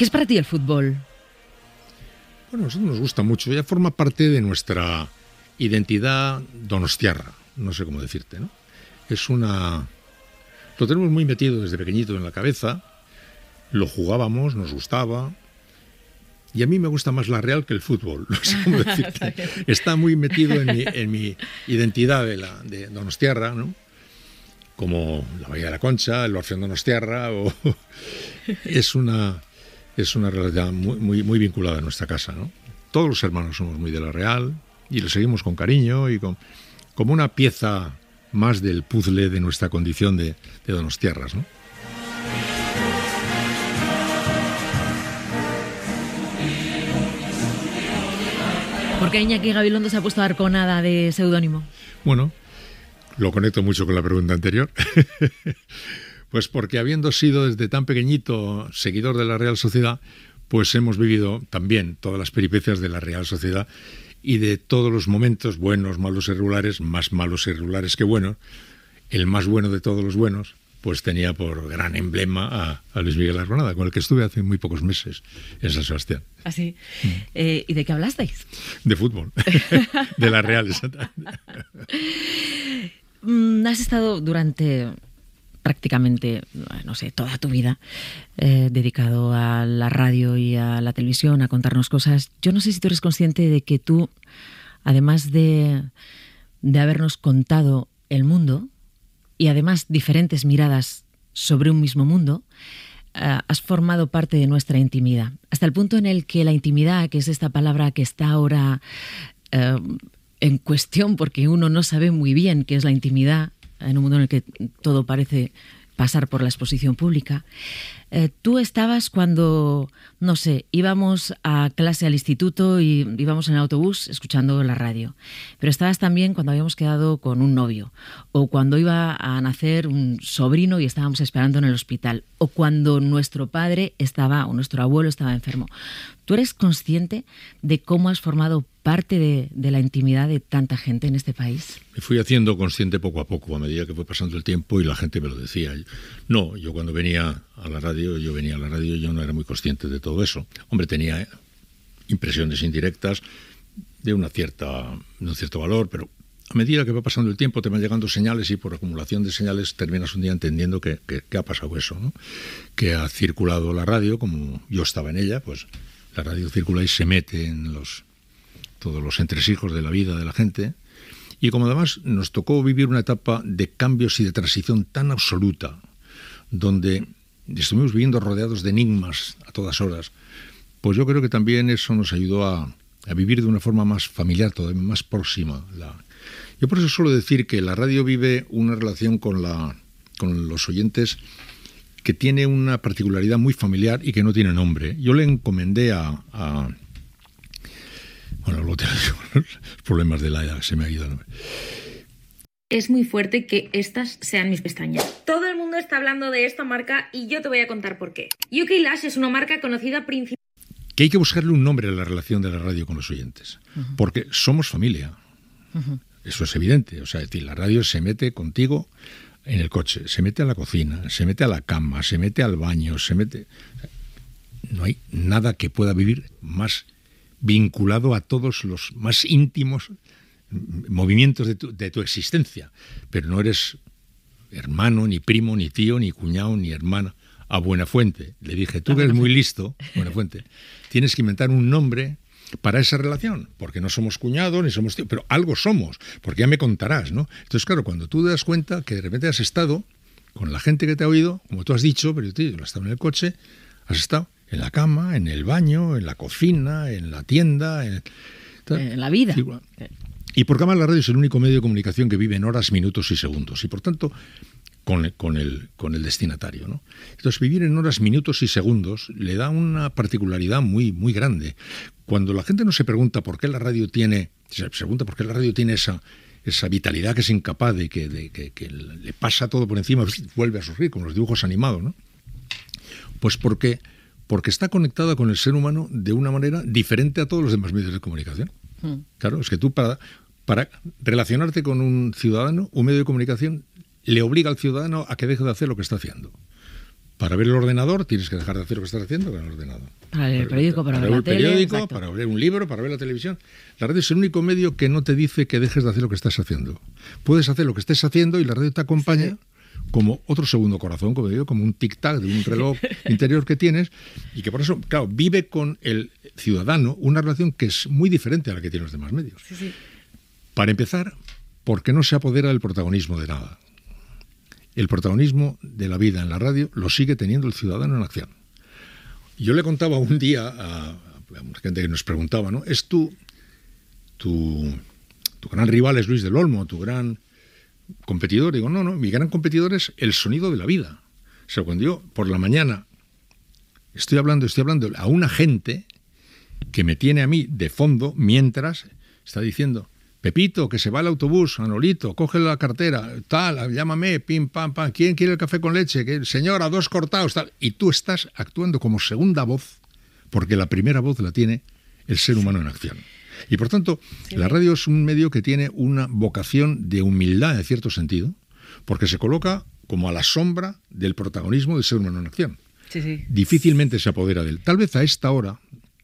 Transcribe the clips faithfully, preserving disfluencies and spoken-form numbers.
¿Qué es para ti el fútbol? Bueno, a nosotros nos gusta mucho, ya forma parte de nuestra identidad donostiarra, no sé cómo decirte, ¿no? Es una... Lo tenemos muy metido desde pequeñito en la cabeza, lo jugábamos, nos gustaba, y a mí me gusta más la Real que el fútbol, no sé cómo decirte. Está muy metido en mi, en mi identidad de, la, de donostiarra, ¿no? Como la Bahía de la Concha, el Orfeón Donostiarra, o... es una... es una realidad muy, muy, muy vinculada a nuestra casa, ¿no? Todos los hermanos somos muy de la Real y lo seguimos con cariño y con, como una pieza más del puzzle de nuestra condición de, de donostiarras, ¿no? ¿Por qué Iñaki Gabilondo se ha puesto Arconada de seudónimo? Bueno, lo conecto mucho con la pregunta anterior. Pues porque habiendo sido desde tan pequeñito seguidor de la Real Sociedad, pues hemos vivido también todas las peripecias de la Real Sociedad y de todos los momentos, buenos, malos y regulares, más malos y regulares que buenos. El más bueno de todos los buenos, pues tenía por gran emblema a, a Luis Miguel Arconada, con el que estuve hace muy pocos meses en San Sebastián. ¿Ah, sí? Mm. Eh, ¿Y de qué hablasteis? De fútbol, de la Real, exactamente. Mm, has estado durante... prácticamente, no sé, toda tu vida eh, dedicado a la radio y a la televisión, a contarnos cosas. Yo no sé si tú eres consciente de que tú, además de, de habernos contado el mundo y además diferentes miradas sobre un mismo mundo, eh, has formado parte de nuestra intimidad. Hasta el punto en el que la intimidad, que es esta palabra que está ahora eh, en cuestión porque uno no sabe muy bien qué es la intimidad, en un mundo en el que todo parece pasar por la exposición pública. Eh, tú estabas cuando, no sé, íbamos a clase al instituto y íbamos en el autobús escuchando la radio. Pero estabas también cuando habíamos quedado con un novio, o cuando iba a nacer un sobrino y estábamos esperando en el hospital, o cuando nuestro padre estaba, o nuestro abuelo estaba enfermo. ¿Tú eres consciente de cómo has formado parte de, de la intimidad de tanta gente en este país? Me fui haciendo consciente poco a poco, a medida que fue pasando el tiempo y la gente me lo decía. No, yo cuando venía a la radio, yo venía a la radio, yo no era muy consciente de todo eso. Hombre, tenía impresiones indirectas de una cierta, de un cierto valor, pero a medida que va pasando el tiempo te van llegando señales y por acumulación de señales terminas un día entendiendo que, que, que ha pasado eso, ¿no? Que ha circulado la radio, como yo estaba en ella, pues la radio circula y se mete en los todos los entresijos de la vida de la gente. Y como además nos tocó vivir una etapa de cambios y de transición tan absoluta, donde estuvimos viviendo rodeados de enigmas a todas horas, pues yo creo que también eso nos ayudó a, a vivir de una forma más familiar, todavía más próxima. La... Yo por eso suelo decir que la radio vive una relación con, la, con los oyentes que tiene una particularidad muy familiar y que no tiene nombre. Yo le encomendé a... a bueno, luego te los problemas de la edad, se me ha ido el nombre. Es muy fuerte que estas sean mis pestañas. Todo el mundo está hablando de esta marca y yo te voy a contar por qué. U K Lash es una marca conocida principalmente... Que hay que buscarle un nombre a la relación de la radio con los oyentes, uh-huh. porque somos familia. Uh-huh. Eso es evidente. O sea, es decir, la radio se mete contigo en el coche, se mete a la cocina, se mete a la cama, se mete al baño, se mete... No hay nada que pueda vivir más vinculado a todos los más íntimos movimientos de tu, de tu existencia, pero no eres hermano, ni primo, ni tío, ni cuñado, ni hermana. A Buenafuente le dije, tú que eres muy listo, Buenafuente, tienes que inventar un nombre para esa relación, porque no somos cuñados, ni somos tío, pero algo somos, porque ya me contarás, ¿no? Entonces, claro, cuando tú te das cuenta que de repente has estado con la gente que te ha oído, como tú has dicho, pero tío, has estado en el coche, has estado en la cama, en el baño, en la cocina, en la tienda, en, en la vida. Y porque además la radio es el único medio de comunicación que vive en horas, minutos y segundos, y por tanto con, con, el, con el destinatario, ¿no? Entonces vivir en horas, minutos y segundos le da una particularidad muy, muy grande. Cuando la gente no se pregunta por qué la radio tiene, se pregunta por qué la radio tiene esa, esa vitalidad que es incapaz de que, de, que, que le pasa todo por encima, vuelve a surgir, como los dibujos animados, ¿no? Pues porque... porque está conectada con el ser humano de una manera diferente a todos los demás medios de comunicación. Mm. Claro, es que tú para, para relacionarte con un ciudadano, un medio de comunicación le obliga al ciudadano a que deje de hacer lo que está haciendo. Para ver el ordenador tienes que dejar de hacer lo que estás haciendo con el ordenador. Para leer el periódico, para, para ver la el tele. periódico, Exacto. para ver un libro, para ver la televisión. La radio es el único medio que no te dice que dejes de hacer lo que estás haciendo. Puedes hacer lo que estés haciendo y la radio te acompaña sí. como otro segundo corazón, como digo, como un tic-tac de un reloj interior que tienes, y que por eso, claro, vive con el ciudadano una relación que es muy diferente a la que tienen los demás medios. Sí, sí. Para empezar, porque no se apodera del protagonismo de nada. El protagonismo de la vida en la radio lo sigue teniendo el ciudadano en acción. Yo le contaba un día a, a gente que nos preguntaba, ¿no? ¿Es tu, tu, tu gran rival es Luis del Olmo, tu gran competidor? Digo, no, no, mi gran competidor es el sonido de la vida. O sea, cuando yo por la mañana estoy hablando, estoy hablando a una gente que me tiene a mí de fondo mientras está diciendo, Pepito, que se va el autobús, Manolito, coge la cartera, tal, llámame, pim, pam, pam, ¿quién quiere el café con leche? ¿Qué? Señora, dos cortados, tal. Y tú estás actuando como segunda voz, porque la primera voz la tiene el ser humano en acción. Y por tanto, sí. la radio es un medio que tiene una vocación de humildad, en cierto sentido, porque se coloca como a la sombra del protagonismo del ser humano en acción. Sí, sí. Difícilmente se apodera de él. Tal vez a esta hora,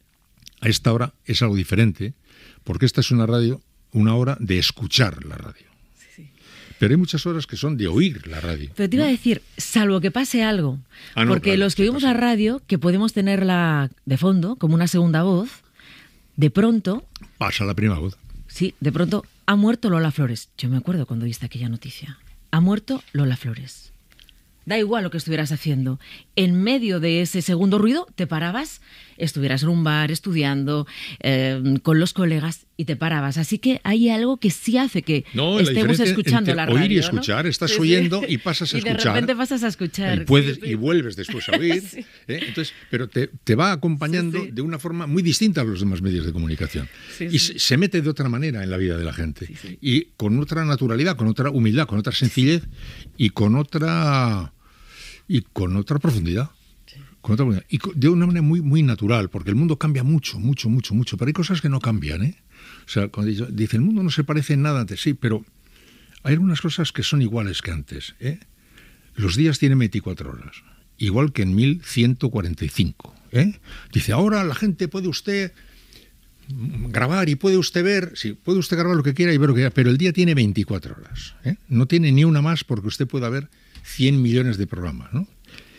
a esta hora es algo diferente, porque esta es una radio una hora de escuchar la radio. Sí, sí. Pero hay muchas horas que son de oír la radio. Pero te iba ¿no? a decir, salvo que pase algo, ah, no, porque claro, los que oímos la radio, que podemos tenerla de fondo, como una segunda voz, de pronto... Pasa la primera voz. Sí, de pronto ha muerto Lola Flores. Yo me acuerdo cuando viste aquella noticia. Ha muerto Lola Flores. Da igual lo que estuvieras haciendo. En medio de ese segundo ruido, te parabas, estuvieras en un bar estudiando, eh, con los colegas, y te parabas. Así que hay algo que sí hace que no, estemos escuchando la radio. Oír y escuchar, ¿no? Estás sí, oyendo sí. y pasas a y escuchar. Y de repente pasas a escuchar. Y, puedes, sí, sí. y vuelves después a oír. sí. ¿eh? Entonces, pero te, te va acompañando sí, sí. de una forma muy distinta a los demás medios de comunicación. Sí, y sí. Se, se mete de otra manera en la vida de la gente. Sí, sí. Y con otra naturalidad, con otra humildad, con otra sencillez y con otra... y con otra profundidad, sí. con otra profundidad. Y de una manera muy, muy natural, porque el mundo cambia mucho, mucho, mucho, mucho, pero hay cosas que no cambian, ¿eh? O sea, cuando dice, dice el mundo no se parece en nada antes, sí, pero hay algunas cosas que son iguales que antes, ¿eh? Los días tienen veinticuatro horas, igual que en mil ciento cuarenta y cinco, ¿eh? Dice, ahora la gente puede usted grabar y puede usted ver, sí, puede usted grabar lo que quiera y ver lo que quiera, pero el día tiene veinticuatro horas, ¿eh? No tiene ni una más porque usted pueda ver cien millones de programas, ¿no?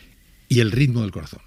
Y el ritmo del corazón.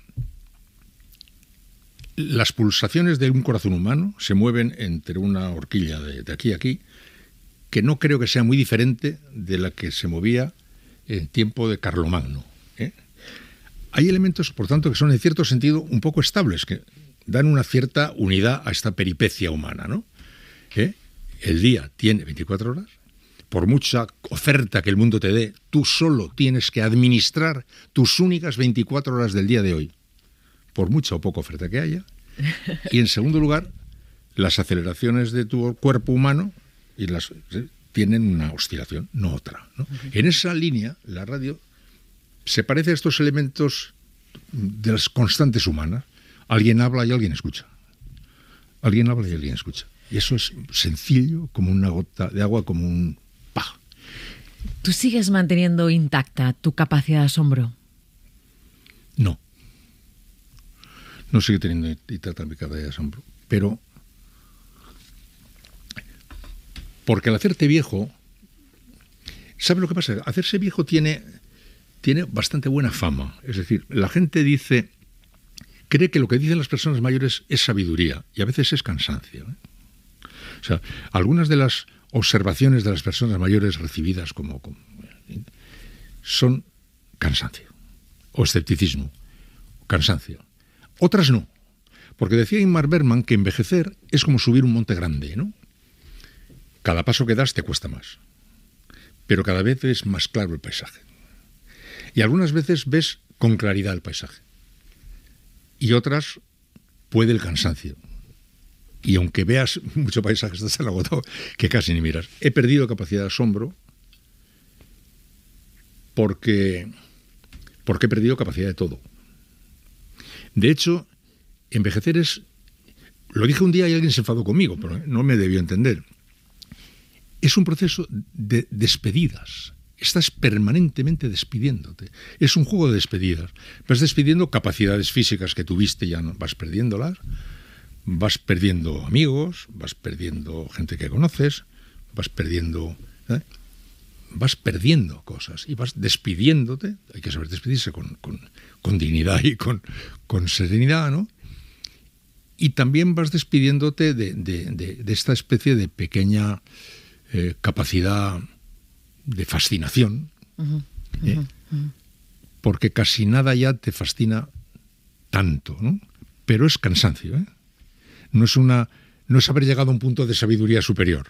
Las pulsaciones de un corazón humano se mueven entre una horquilla de, de aquí a aquí, que no creo que sea muy diferente de la que se movía en tiempo de Carlomagno, ¿eh? Hay elementos, por tanto, que son en cierto sentido un poco estables, que dan una cierta unidad a esta peripecia humana, ¿no? ¿Eh? El día tiene veinticuatro horas. Por mucha oferta que el mundo te dé, tú solo tienes que administrar tus únicas veinticuatro horas del día de hoy, por mucha o poca oferta que haya. Y en segundo lugar, las aceleraciones de tu cuerpo humano y las, tienen una oscilación, no otra, ¿no? Uh-huh. En esa línea, la radio se parece a estos elementos de las constantes humanas. Alguien habla y alguien escucha. Alguien habla y alguien escucha. Y eso es sencillo, como una gota de agua, como un... ¡pah! ¿Tú sigues manteniendo intacta tu capacidad de asombro? No. No sigue teniendo intacta mi capacidad de asombro. Pero... porque al hacerte viejo... ¿Sabes lo que pasa? Hacerse viejo tiene, tiene bastante buena fama. Es decir, la gente dice... cree que lo que dicen las personas mayores es sabiduría. Y a veces es cansancio, ¿eh? O sea, algunas de las observaciones de las personas mayores recibidas como, como son cansancio, o escepticismo, cansancio. Otras no, porque decía Ingmar Bergman que envejecer es como subir un monte grande, ¿no? Cada paso que das te cuesta más, pero cada vez es más claro el paisaje. Y algunas veces ves con claridad el paisaje, y otras puede el cansancio. Y aunque veas mucho paisaje, estás tan agotado que casi ni miras. He perdido capacidad de asombro porque, porque he perdido capacidad de todo. De hecho, envejecer es... Lo dije un día y alguien se enfadó conmigo, pero no me debió entender. Es un proceso de despedidas. estás permanentemente despidiéndote. Es un juego de despedidas. Vas despidiendo capacidades físicas que tuviste, ya no, vas perdiéndolas, vas perdiendo amigos, vas perdiendo gente que conoces, vas perdiendo... ¿eh? vas perdiendo cosas y vas despidiéndote. Hay que saber despedirse con, con, con dignidad y con, con serenidad, ¿no? Y también vas despidiéndote de, de, de, de esta especie de pequeña eh, capacidad de fascinación, uh-huh, ¿eh? uh-huh. Porque casi nada ya te fascina tanto, ¿no? Pero es cansancio, ¿eh? No es una, no es haber llegado a un punto de sabiduría superior.